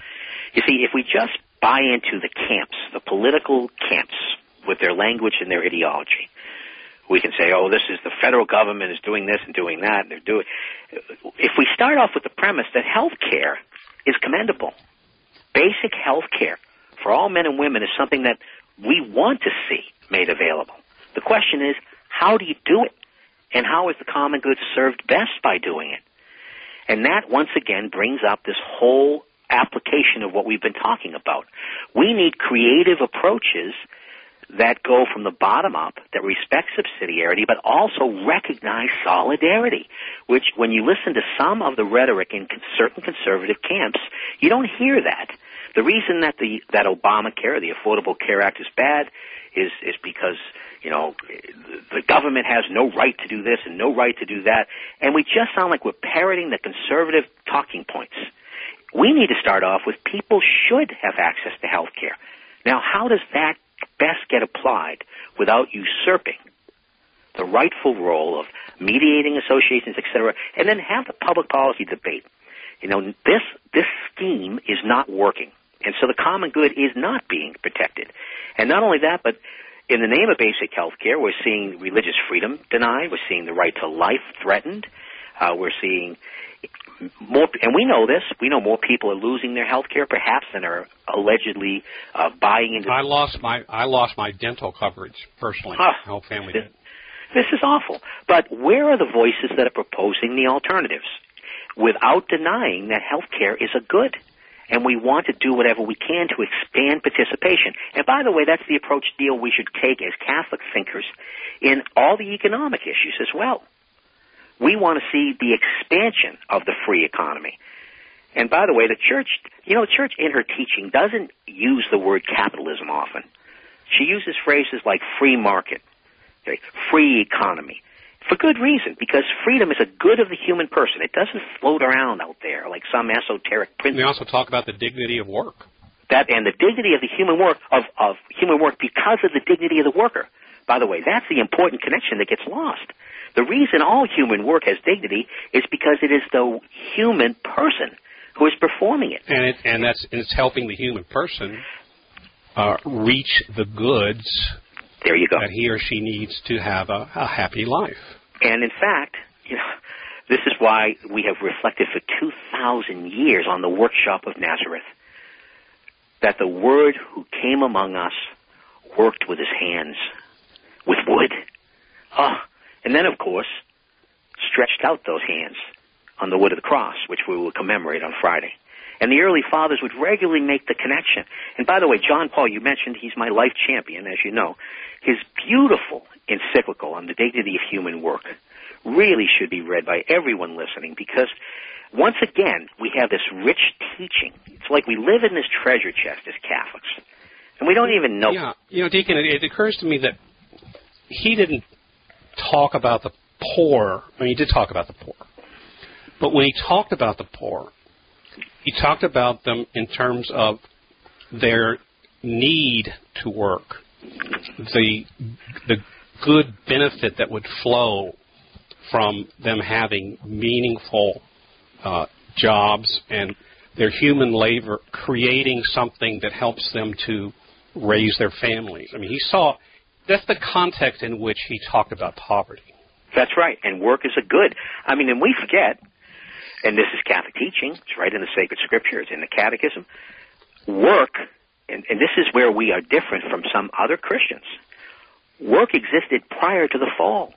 S5: You see, if we just buy into the camps, the political camps, with their language and their ideology, we can say, oh, this is the federal government is doing this and doing that, and they're doing. If we start off with the premise that health care is commendable, basic health care for all men and women is something that we want to see made available. The question is, how do you do it? And how is the common good served best by doing it? And that, once again, brings up this whole application of what we've been talking about. We need creative approaches that go from the bottom up, that respect subsidiarity, but also recognize solidarity, which when you listen to some of the rhetoric in certain conservative camps, you don't hear that. The reason that the that Obamacare, the Affordable Care Act, is bad is is because, you know, the government has no right to do this and no right to do that, and we just sound like we're parroting the conservative talking points. We need to start off with people should have access to health care. Now, how does that best get applied without usurping the rightful role of mediating associations, et cetera, and then have the public policy debate? You know, this this scheme is not working, and so the common good is not being protected. And not only that, but in the name of basic health care, we're seeing religious freedom denied. We're seeing the right to life threatened. Uh, we're seeing more, and we know this, we know more people are losing their health care perhaps than are allegedly uh, buying into.
S4: I lost my I lost my dental coverage personally.
S5: Huh.
S4: My whole family
S5: this,
S4: did.
S5: This is awful. But where are the voices that are proposing the alternatives without denying that health care is a good? And we want to do whatever we can to expand participation. And by the way, that's the approach deal we should take as Catholic thinkers in all the economic issues as well. We want to see the expansion of the free economy. And by the way, the church, you know, the church in her teaching doesn't use the word capitalism often. She uses phrases like free market, okay, free economy, for good reason, because freedom is a good of the human person. It doesn't float around out there like some esoteric principle.
S4: We also talk about the dignity of work.
S5: That and the dignity of the human work of, of human work because of the dignity of the worker. By the way, that's the important connection that gets lost. The reason all human work has dignity is because it is the human person who is performing it.
S4: And it, and that's and it's helping the human person uh, reach the goods
S5: there you go.
S4: that he or she needs to have a, a happy life.
S5: And in fact, you know, this is why we have reflected for two thousand years on the workshop of Nazareth, that the Word who came among us worked with his hands, with wood. Oh, and then, of course, stretched out those hands on the wood of the cross, which we will commemorate on Friday. And the early fathers would regularly make the connection. And by the way, John Paul, you mentioned he's my life champion, as you know. His beautiful encyclical on the dignity of human work really should be read by everyone listening, because once again, we have this rich teaching. It's like we live in this treasure chest as Catholics, and we don't even know.
S4: Yeah, you know, Deacon, it, it occurs to me that he didn't talk about the poor. I mean, he did talk about the poor. But when he talked about the poor, he talked about them in terms of their need to work, the the good benefit that would flow from them having meaningful uh, jobs and their human labor creating something that helps them to raise their families. I mean, he saw, that's the context in which he talked about poverty.
S5: That's right, and work is a good. I mean, and we forget, and this is Catholic teaching, it's right in the sacred scripture, it's in the catechism, work, and, and this is where we are different from some other Christians, work existed prior to the fall.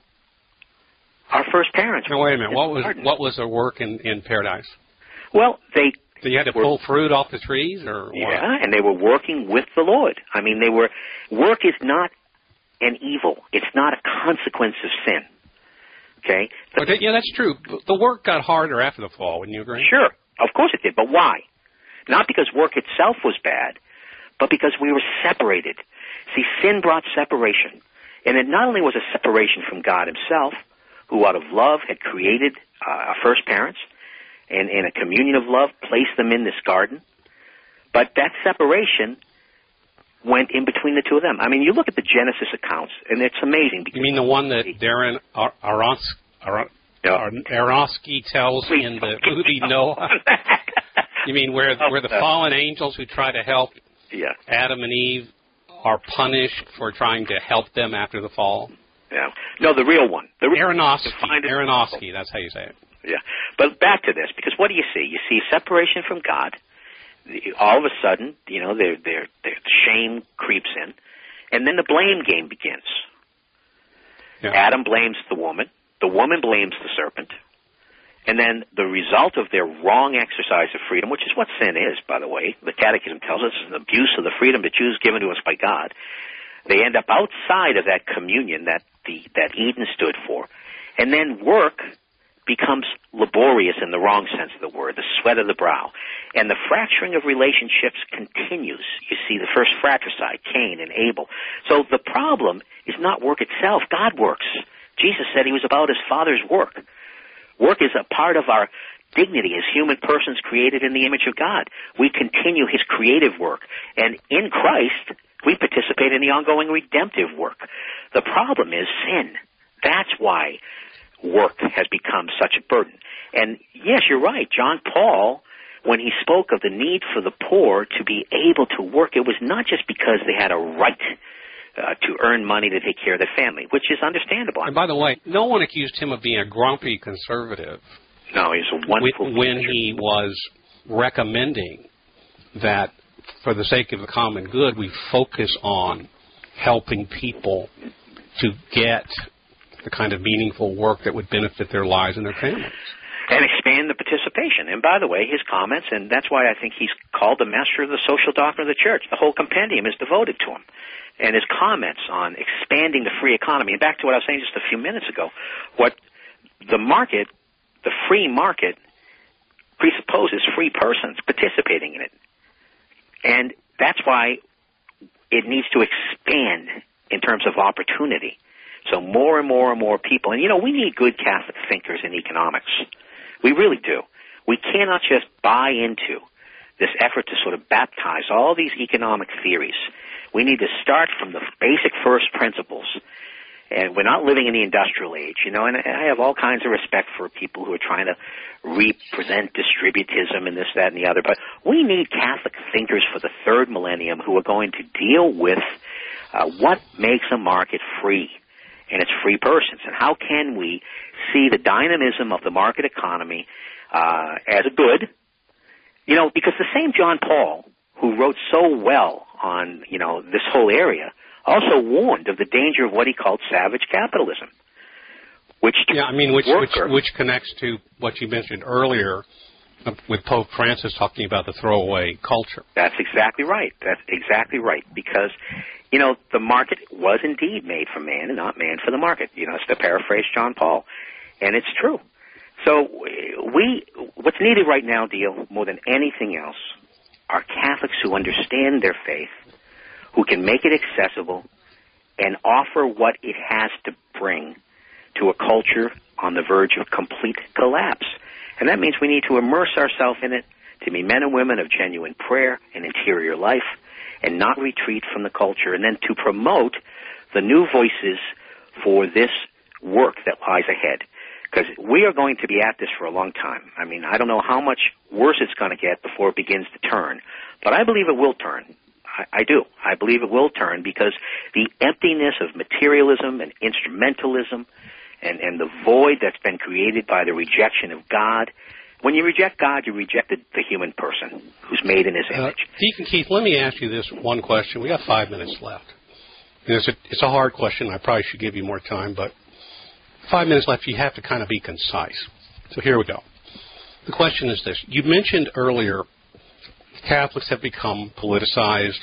S5: Our first parents.
S4: Now, wait a minute. What was what was their work in, in paradise?
S5: Well, they.
S4: So you had to
S5: were,
S4: pull fruit off the trees, or what?
S5: Yeah, and they were working with the Lord. I mean, they were. Work is not an evil. It's not a consequence of sin. Okay?
S4: But yeah, that's true. The work got harder after the fall. Wouldn't you agree?
S5: Sure. Of course it did. But why? Not because work itself was bad, but because we were separated. See, sin brought separation. And it not only was a separation from God himself, who out of love had created uh, our first parents, and in a communion of love placed them in this garden, but that separation went in between the two of them. I mean, you look at the Genesis accounts, and it's amazing.
S4: You mean the one that Darren Ar- Aronofsky, Ar- Ar- Aronofsky tells
S5: Please
S4: in the movie Noah? You mean where where the fallen angels who try to help
S5: yeah.
S4: Adam and Eve are punished for trying to help them after the fall?
S5: Yeah. No, the real one. The re-
S4: Aronofsky. Aronofsky, that's how you say it.
S5: Yeah. But back to this, because what do you see? You see separation from God. All of a sudden, you know, their their their shame creeps in, and then the blame game begins. Yeah. Adam blames the woman. The woman blames the serpent. And then the result of their wrong exercise of freedom, which is what sin is, by the way, the Catechism tells us, is an abuse of the freedom to choose given to us by God. They end up outside of that communion that the that Eden stood for. And then work becomes laborious in the wrong sense of the word, the sweat of the brow. And the fracturing of relationships continues. You see the first fratricide, Cain and Abel. So the problem is not work itself. God works. Jesus said he was about his Father's work. Work is a part of our dignity as human persons created in the image of God. We continue his creative work. And in Christ, we participate in the ongoing redemptive work. The problem is sin. That's why work has become such a burden. And yes, you're right. John Paul, when he spoke of the need for the poor to be able to work, it was not just because they had a right Uh, to earn money to take care of their family, which is understandable.
S4: And by the way, no one accused him of being a grumpy conservative.
S5: No, he's a wonderful
S4: when, when he was recommending that for the sake of the common good, we focus on helping people to get the kind of meaningful work that would benefit their lives and their families.
S5: And expand the participation. And by the way, his comments, and that's why I think he's called the master of the social doctrine of the church. The whole compendium is devoted to him. And his comments on expanding the free economy, and back to what I was saying just a few minutes ago, what the market, the free market, presupposes free persons participating in it. And that's why it needs to expand in terms of opportunity. So more and more and more people, and you know, we need good Catholic thinkers in economics. We really do. We cannot just buy into this effort to sort of baptize all these economic theories. We need to start from the basic first principles. And we're not living in the industrial age, you know, and I have all kinds of respect for people who are trying to represent distributism and this, that, and the other. But we need Catholic thinkers for the third millennium who are going to deal with uh, what makes a market free and its free persons. And how can we see the dynamism of the market economy uh, as a good? You know, because the same John Paul, who wrote so well on, you know, this whole area, also warned of the danger of what he called savage capitalism. Which
S4: yeah, I mean, which, which which connects to what you mentioned earlier with Pope Francis talking about the throwaway culture.
S5: That's exactly right. That's exactly right. Because, you know, the market was indeed made for man and not man for the market. You know, it's to paraphrase John Paul. And it's true. So we, what's needed right now, Dale, more than anything else, are Catholics who understand their faith, who can make it accessible, and offer what it has to bring to a culture on the verge of complete collapse. And that means we need to immerse ourselves in it, to be men and women of genuine prayer and interior life, and not retreat from the culture, and then to promote the new voices for this work that lies ahead. Because we are going to be at this for a long time. I mean, I don't know how much worse it's going to get before it begins to turn. But I believe it will turn. I, I do. I believe it will turn because the emptiness of materialism and instrumentalism and, and the void that's been created by the rejection of God. When you reject God, you rejected the human person who's made in his image.
S4: Uh, Deacon Keith, let me ask you this one question. We got five minutes left. And it's, a, it's a hard question. I probably should give you more time, but five minutes left, you have to kind of be concise. So here we go. The question is this. You mentioned earlier Catholics have become politicized,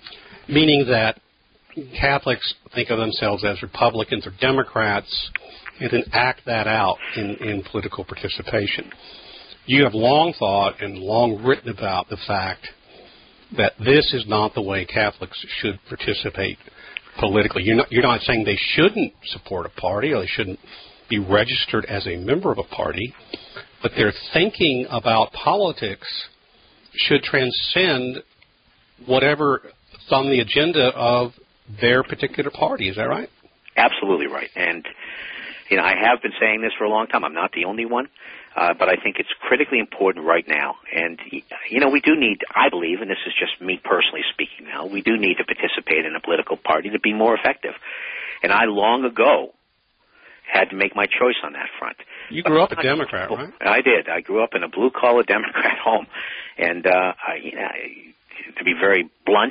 S4: meaning that Catholics think of themselves as Republicans or Democrats, and then act that out in, in political participation. You have long thought and long written about the fact that this is not the way Catholics should participate politically. You're not, you're not saying they shouldn't support a party or they shouldn't be registered as a member of a party, but their thinking about politics should transcend whatever's on the agenda of their particular party. Is that right?
S5: Absolutely right. And, you know, I have been saying this for a long time. I'm not the only one. Uh, but I think it's critically important right now. And, you know, we do need, I believe, and this is just me personally speaking now, we do need to participate in a political party to be more effective. And I long ago had to make my choice on that front.
S4: You grew up a Democrat, right?
S5: I did. I grew up in a blue-collar Democrat home. And uh, I, you know, to be very blunt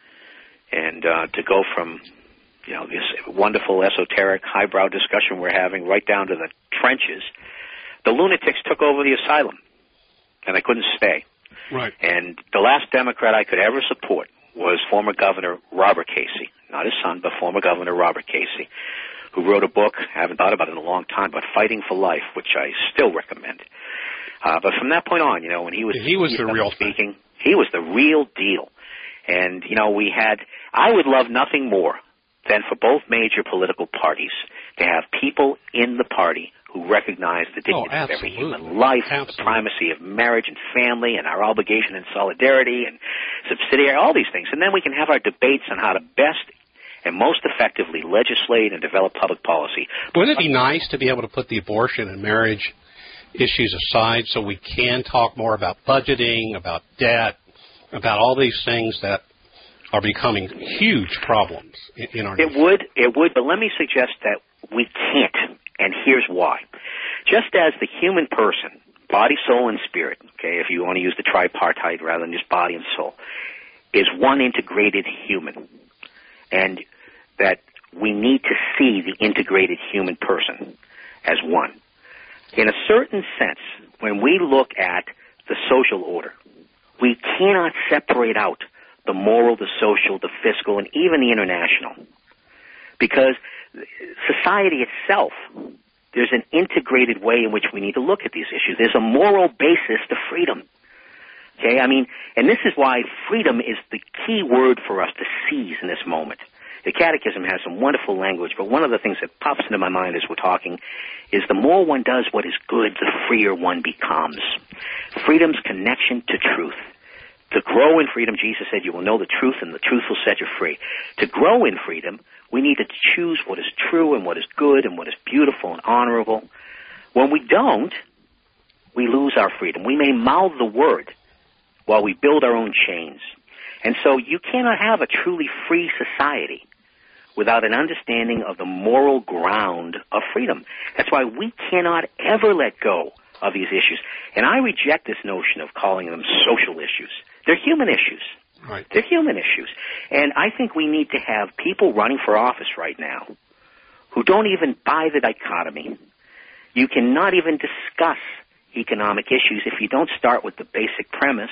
S5: and uh, to go from, you know, this wonderful, esoteric, highbrow discussion we're having right down to the trenches, the lunatics took over the asylum, and I couldn't stay.
S4: Right.
S5: And the last Democrat I could ever support was former Governor Robert Casey, not his son, but former Governor Robert Casey, who wrote a book, I haven't thought about it in a long time, but Fighting for Life, which I still recommend. Uh, but from that point on, you know, when he was,
S4: he was the real
S5: speaking, thing. He was the real deal. And, you know, we had, I would love nothing more than for both major political parties to have people in the party who recognize the dignity
S4: oh,
S5: of every human life,
S4: absolutely.
S5: The primacy of marriage and family, and our obligation and solidarity and subsidiary, all these things. And then we can have our debates on how to best and most effectively legislate and develop public policy.
S4: Wouldn't it be nice to be able to put the abortion and marriage issues aside so we can talk more about budgeting, about debt, about all these things that are becoming huge problems in, in our
S5: It
S4: nation?
S5: would, it would, but let me suggest that we can't. And here's why. Just as the human person, body, soul, and spirit, okay, if you want to use the tripartite rather than just body and soul, is one integrated human, and that we need to see the integrated human person as one. In a certain sense, when we look at the social order, we cannot separate out the moral, the social, the fiscal, and even the international, because society itself, there's an integrated way in which we need to look at these issues. There's a moral basis to freedom. Okay, I mean, and this is why freedom is the key word for us to seize in this moment. The Catechism has some wonderful language, but one of the things that pops into my mind as we're talking is the more one does what is good, the freer one becomes. Freedom's connection to truth. To grow in freedom, Jesus said, you will know the truth, and the truth will set you free. To grow in freedom, we need to choose what is true and what is good and what is beautiful and honorable. When we don't, we lose our freedom. We may mouth the word while we build our own chains. And so you cannot have a truly free society without an understanding of the moral ground of freedom. That's why we cannot ever let go of these issues. And I reject this notion of calling them social issues. They're human issues.
S4: Right.
S5: They're human issues. And I think we need to have people running for office right now who don't even buy the dichotomy. You cannot even discuss economic issues if you don't start with the basic premise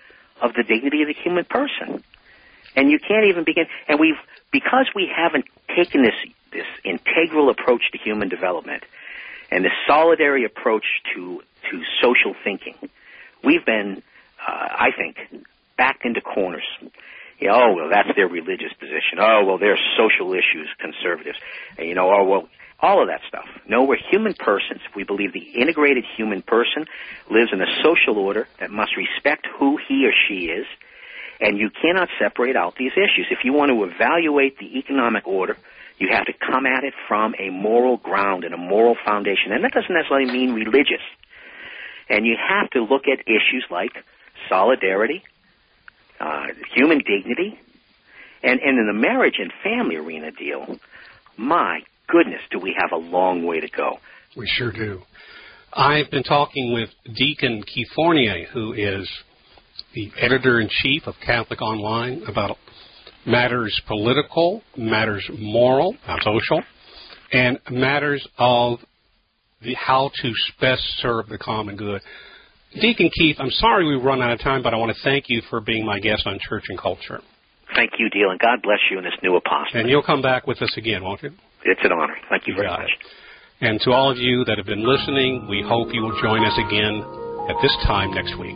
S5: of the dignity of the human person. And you can't even begin. And we've, because we haven't taken this, this integral approach to human development and this solidary approach to, to social thinking, we've been, uh, I think, backed into corners. You know, oh, well, that's their religious position. Oh, well, they're social issues, conservatives. And, you know, oh, well, all of that stuff. No, we're human persons. We believe the integrated human person lives in a social order that must respect who he or she is, and you cannot separate out these issues. If you want to evaluate the economic order, you have to come at it from a moral ground and a moral foundation, and that doesn't necessarily mean religious. And you have to look at issues like solidarity, uh, human dignity, and, and in the marriage and family arena deal, my goodness, do we have a long way to go.
S4: We sure do. I've been talking with Deacon Keith Fournier, who is the editor-in-chief of Catholic Online, about matters political, matters moral, not social, and matters of the how to best serve the common good. Deacon Keith, I'm sorry we've run out of time, but I want to thank you for being my guest on Church and Culture.
S5: Thank you, Deal, and God bless you in this new apostolate.
S4: And you'll come back with us again, won't you?
S5: It's an honor. Thank you very
S4: Got
S5: much.
S4: It. And to all of you that have been listening, we hope you will join us again at this time next week.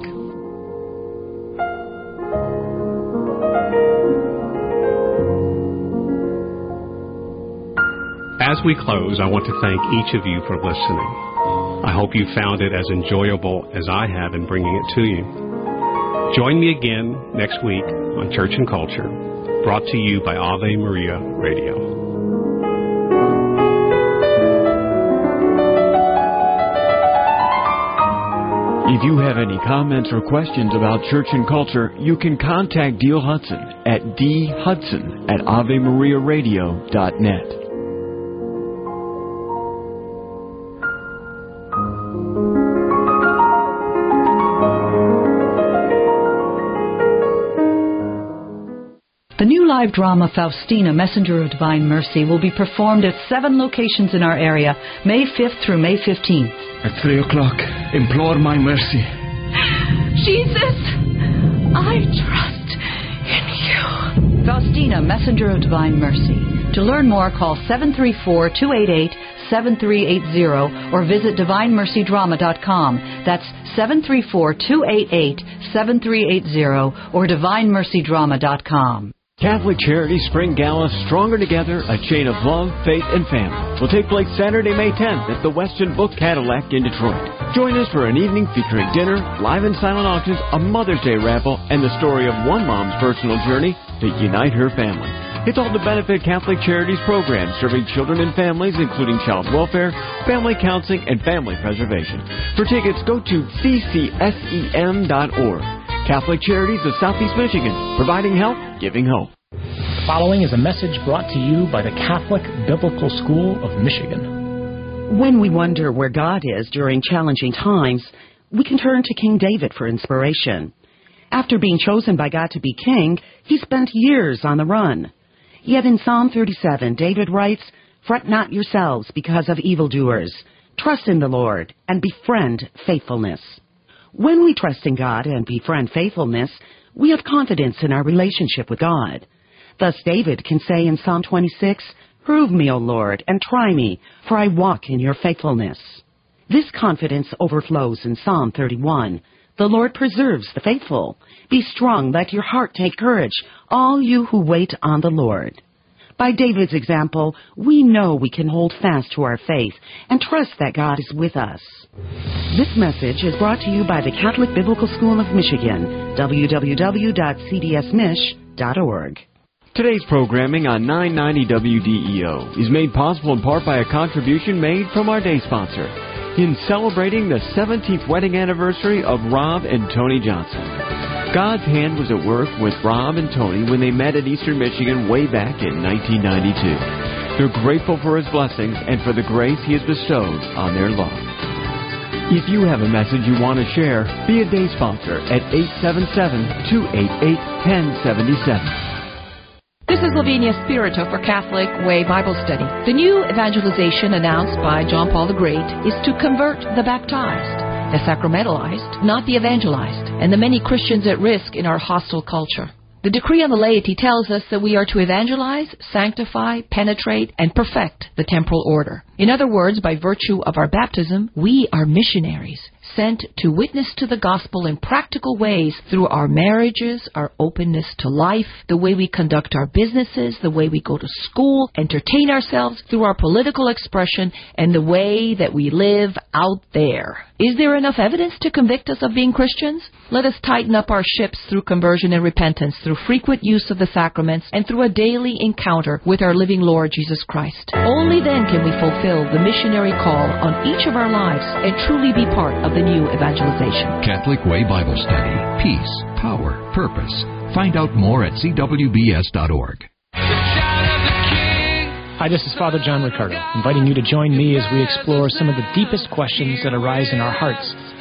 S4: As we close, I want to thank each of you for listening. I hope you found it as enjoyable as I have in bringing it to you. Join me again next week on Church and Culture, brought to you by Ave Maria Radio.
S2: If you have any comments or questions about Church and Culture, you can contact Dale Hudson at d hudson at ave maria radio dot net.
S8: The new live drama Faustina, Messenger of Divine Mercy, will be performed at seven locations in our area, May fifth through May fifteenth.
S9: At three o'clock, implore my mercy.
S8: Jesus, I trust in you. Faustina, Messenger of Divine Mercy. To learn more, call seven three four, two eight eight, seven three eight zero or visit divine mercy drama dot com. That's seven three four, two eight eight, seven three eight zero or divine mercy drama dot com.
S2: Catholic Charity Spring Gala Stronger Together, a Chain of Love, Faith, and Family will take place Saturday, May tenth at the Weston Book Cadillac in Detroit. Join us for an evening featuring dinner, live and silent auctions, a Mother's Day raffle, and the story of one mom's personal journey to unite her family. It's all to benefit Catholic Charities programs serving children and families, including child welfare, family counseling, and family preservation. For tickets, go to c c s e m dot org. Catholic Charities of Southeast Michigan, providing help, giving hope.
S10: The following is a message brought to you by the Catholic Biblical School of Michigan.
S11: When we wonder where God is during challenging times, we can turn to King David for inspiration. After being chosen by God to be king, he spent years on the run. Yet in Psalm thirty-seven, David writes, "Fret not yourselves because of evildoers. Trust in the Lord and befriend faithfulness." When we trust in God and befriend faithfulness, we have confidence in our relationship with God. Thus David can say in Psalm twenty-six, "Prove me, O Lord, and try me, for I walk in your faithfulness." This confidence overflows in Psalm thirty-one. "The Lord preserves the faithful. Be strong, let your heart take courage, all you who wait on the Lord." By David's example, we know we can hold fast to our faith and trust that God is with us. This message is brought to you by the Catholic Biblical School of Michigan, w w w dot c d s mich dot org.
S2: Today's programming on nine ninety W D E O is made possible in part by a contribution made from our day sponsor in celebrating the seventeenth wedding anniversary of Rob and Tony Johnson. God's hand was at work with Rob and Tony when they met in Eastern Michigan way back in nineteen ninety-two. They're grateful for his blessings and for the grace he has bestowed on their love. If you have a message you want to share, be a day sponsor at eight seven seven, two eight eight, one zero seven seven.
S12: This is Lavinia Spirito for Catholic Way Bible Study. The new evangelization announced by John Paul the Great is to convert the baptized, the sacramentalized, not the evangelized, and the many Christians at risk in our hostile culture. The decree on the laity tells us that we are to evangelize, sanctify, penetrate, and perfect the temporal order. In other words, by virtue of our baptism, we are missionaries, sent to witness to the gospel in practical ways through our marriages, our openness to life, the way we conduct our businesses, the way we go to school, entertain ourselves, through our political expression, and the way that we live out there. Is there enough evidence to convict us of being Christians? Let us tighten up our ships through conversion and repentance, through frequent use of the sacraments, and through a daily encounter with our living Lord Jesus Christ. Only then can we fulfill the missionary call on each of our lives and truly be part of the new evangelization.
S13: Catholic Way Bible Study. Peace, power, purpose. Find out more at c w b s dot org.
S10: Hi, this is Father John Riccardo, inviting you to join me as we explore some of the deepest questions that arise in our hearts